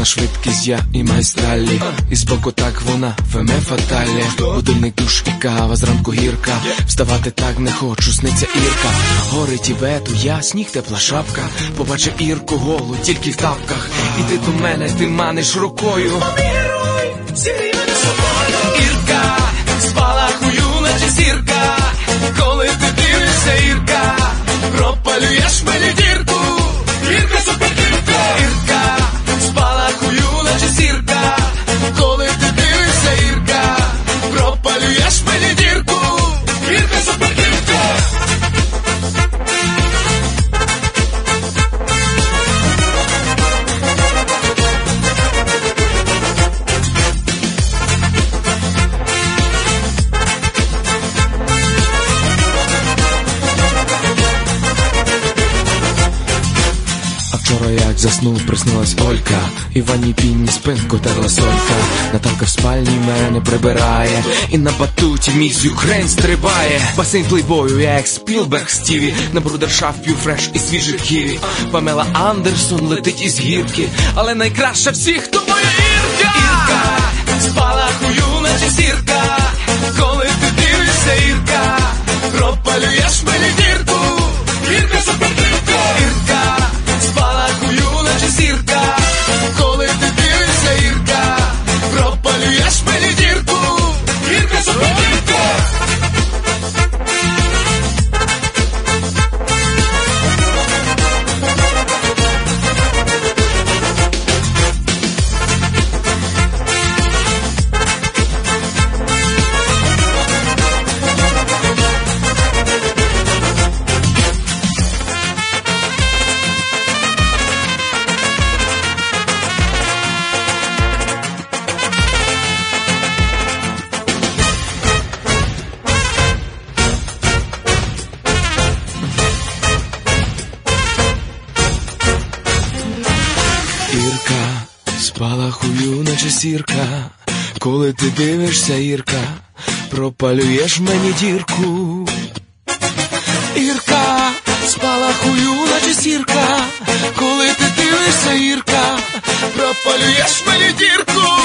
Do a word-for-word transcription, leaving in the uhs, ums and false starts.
на швидкість я і майстралі, і збоку так вона феме фаталі. Будильник, душ і кава, зранку гірка, вставати так не хочу, сниться Ірка. Гори Тібету, я, сніг, тепла шапка, побачив Ірку голу тільки в тапках. Іди до мене, ти маниш рукою, Ірка, спалахую, наче зірка, коли ти дивишся, Ірка, пропалюєш мені дірку, Ірка, супердірка, Ірка, спалахую, наче зірка, коли ти дивишся, Ірка, пропалюєш мені дірку, Ірка, супердірка. Вчора як заснув, приснилась Олька, і в ванній пінні спинку терла солька. Наталка в спальні мене прибирає, і на батуті міс Юкрейн стрибає. Басейн плейбою, я як Спілберг Стіві, на брудершафт п'ю фреш і свіжих ківі. Памела Андерсон летить із гірки, але найкраща всіх то моя Ірка. Ірка, спалахую, наче зірка, коли ти дивишся, Ірка, пропалюєш мені дірку, Ірка, супердірка, Ірка, спалахую, наче зірка, коли ти дивишся, Ірка, пропалюєш мені дірку, Ірка, супердірка. Ірка, спалахую, наче зірка, коли ти дивишся, Ірка, пропалюєш мені дірку. Ірка, спалахую, наче зірка, коли ти дивишся, Ірка, пропалюєш мені дірку.